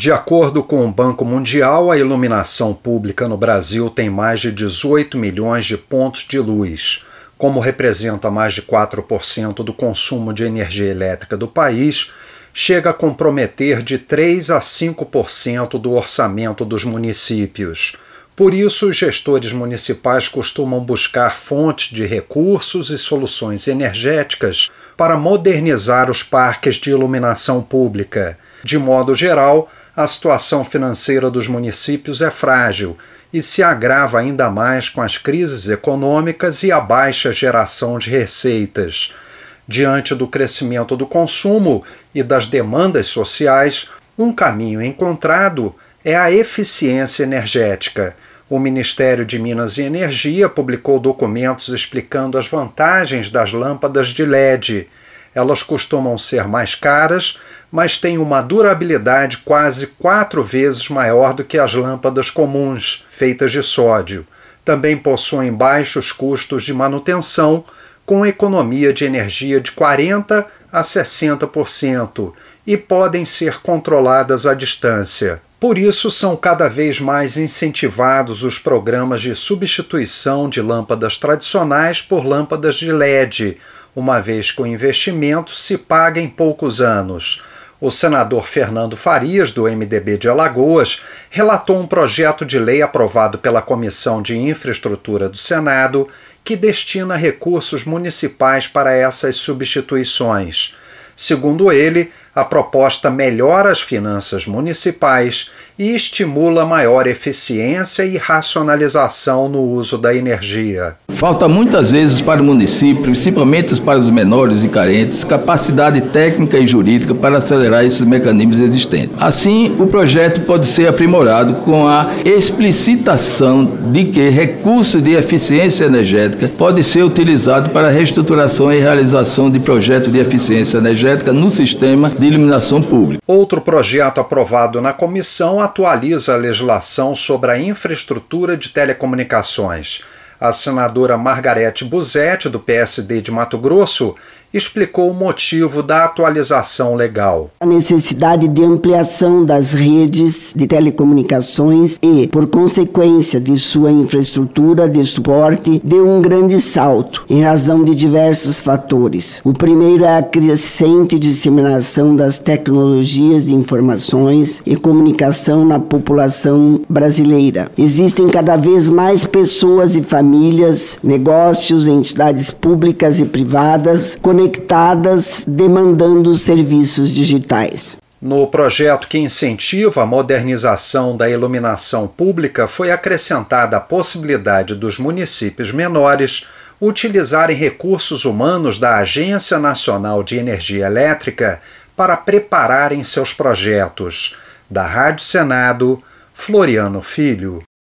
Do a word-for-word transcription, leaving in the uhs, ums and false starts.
De acordo com o Banco Mundial, a iluminação pública no Brasil tem mais de dezoito milhões de pontos de luz. Como representa mais de quatro por cento do consumo de energia elétrica do país, chega a comprometer de três a cinco por cento do orçamento dos municípios. Por isso, os gestores municipais costumam buscar fontes de recursos e soluções energéticas para modernizar os parques de iluminação pública. De modo geral, a situação financeira dos municípios é frágil e se agrava ainda mais com as crises econômicas e a baixa geração de receitas. Diante do crescimento do consumo e das demandas sociais, um caminho encontrado é a eficiência energética. O Ministério de Minas e Energia publicou documentos explicando as vantagens das lâmpadas de L E D. Elas costumam ser mais caras, mas têm uma durabilidade quase quatro vezes maior do que as lâmpadas comuns, feitas de sódio. Também possuem baixos custos de manutenção, com economia de energia de quarenta por cento a sessenta por cento, e podem ser controladas à distância. Por isso, são cada vez mais incentivados os programas de substituição de lâmpadas tradicionais por lâmpadas de L E D, uma vez que o investimento se paga em poucos anos. O senador Fernando Farias, do M D B de Alagoas, relatou um projeto de lei aprovado pela Comissão de Infraestrutura do Senado que destina recursos municipais para essas substituições. Segundo ele, a proposta melhora as finanças municipais e estimula maior eficiência e racionalização no uso da energia. Falta muitas vezes para o município, principalmente para os menores e carentes, capacidade técnica e jurídica para acelerar esses mecanismos existentes. Assim, o projeto pode ser aprimorado com a explicitação de que recursos de eficiência energética podem ser utilizados para a reestruturação e realização de projetos de eficiência energética no sistema de iluminação pública. Outro projeto aprovado na comissão atualiza a legislação sobre a infraestrutura de telecomunicações. A senadora Margarete Busetti, do P S D de Mato Grosso, explicou o motivo da atualização legal. A necessidade de ampliação das redes de telecomunicações e, por consequência de sua infraestrutura de suporte, deu um grande salto, em razão de diversos fatores. O primeiro é a crescente disseminação das tecnologias de informações e comunicação na população brasileira. Existem cada vez mais pessoas e famílias, negócios, entidades públicas e privadas conectadas conectadas, demandando serviços digitais. No projeto que incentiva a modernização da iluminação pública, foi acrescentada a possibilidade dos municípios menores utilizarem recursos humanos da Agência Nacional de Energia Elétrica para prepararem seus projetos. Da Rádio Senado, Floriano Filho.